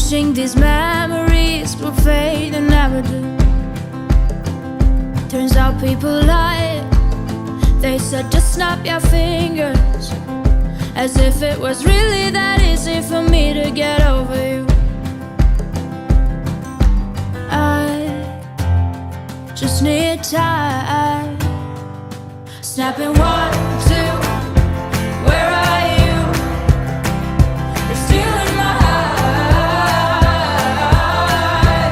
Wishing these memories will fade and never do. Turns out people lie. They said just snap your fingers, as if it was really that easy for me to get over you. I just need time. Snapping 1, 2, where are you? You're still in my heart.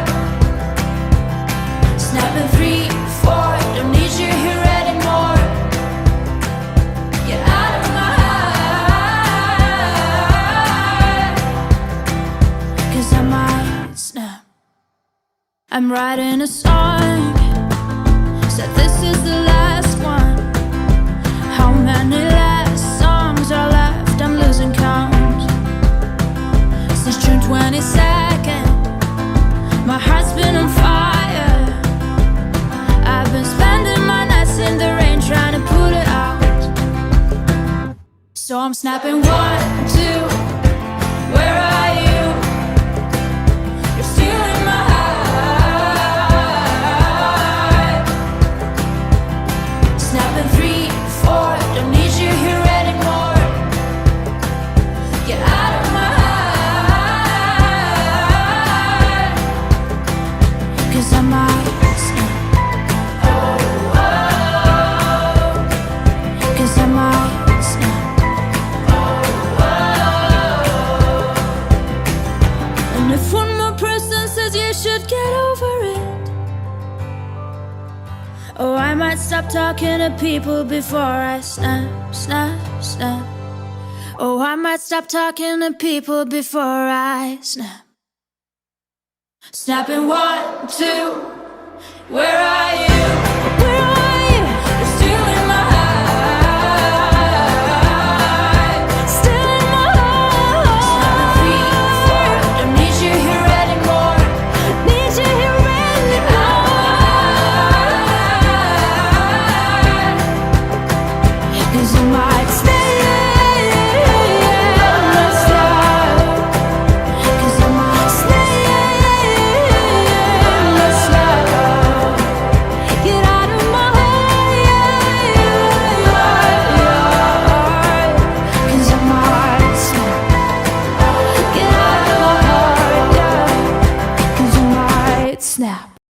Snapping 3, 4, don't need you here anymore. Get out of my heart, 'cause I might snap. I'm writing a song, said this is the last one. How many last songs are left? I'm losing count. Since June 22nd, my heart's been on fire. I've been spending my nights in the rain trying to put it out. So I'm snapping 1, 2, where are you? You're still in my heart. Snapping 3, 4, don't need you here anymore. Get out of my heart, 'cause I might snap. Oh, oh, 'cause I might snap. Oh, oh. And if one more person says you should get over it, oh, I might stop talking to people before I snap, snap, snap. Oh, I might stop talking to people before I snap. Snapping 1, 2, where